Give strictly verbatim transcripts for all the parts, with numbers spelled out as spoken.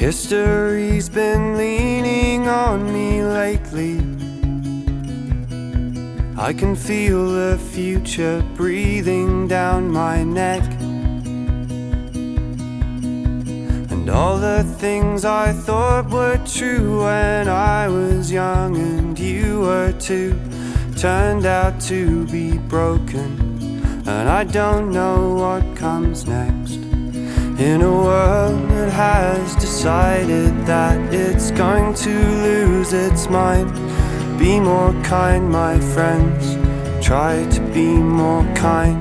History's been leaning on me lately. I can feel the future breathing down my neck. And all the things I thought were true when I was young and you were too, turned out to be broken. And I don't know what comes next. In a world that has decided that it's going to lose its mind, be more kind, my friends. Try to be more kind.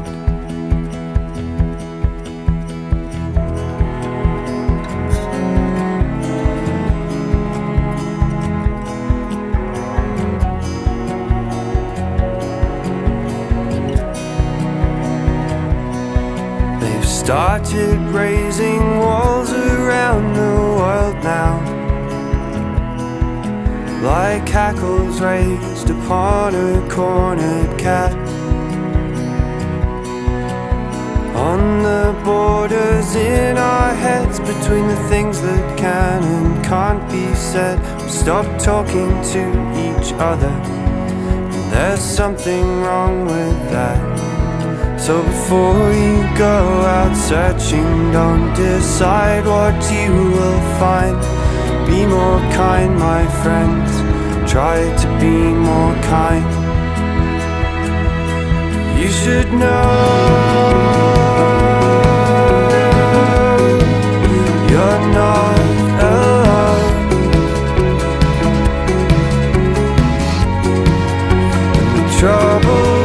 They've started raising walls around the world now, like hackles raised upon a cornered cat. On the borders in our heads, between the things that can and can't be said, we stop talking to each other, and there's something wrong with that. So before you go out searching, don't decide what you will find. Be more kind, my friends. Try to be more kind. You should know you're not alone. When the trouble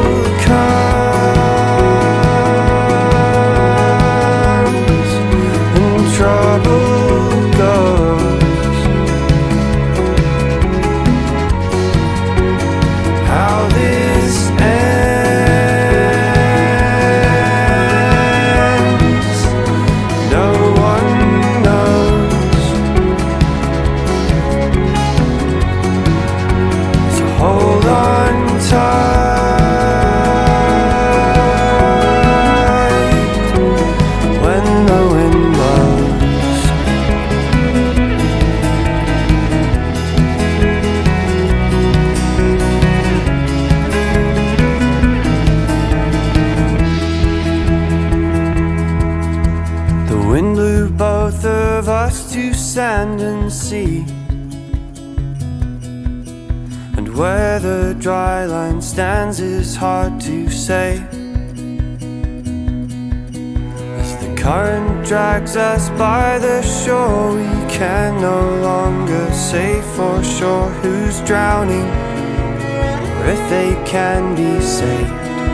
comes and trouble goes, how this ends, no one knows. So hold on tight when the wind blows. The wind blew both of us to sand and sea, and where the dry line stands is hard to say. As the current drags us by the shore, we can no longer say for sure who's drowning or if they can be saved.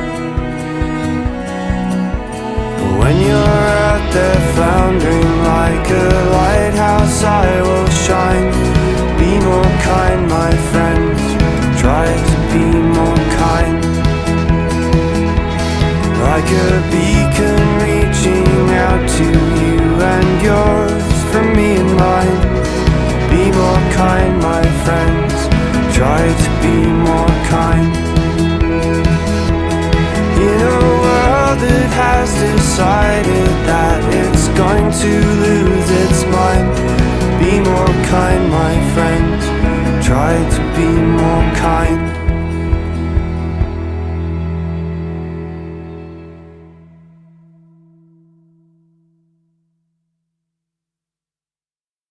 When you're out there floundering like a lighthouse, I will shine. Be more kind, my friends. Try to be more kind. Like a beacon reaching out to you and yours, from me and mine. Be more kind, my friends. Try to be more kind. In a world that has decided that it's going to lose its mind, be more kind, my friends. Try to be more kind.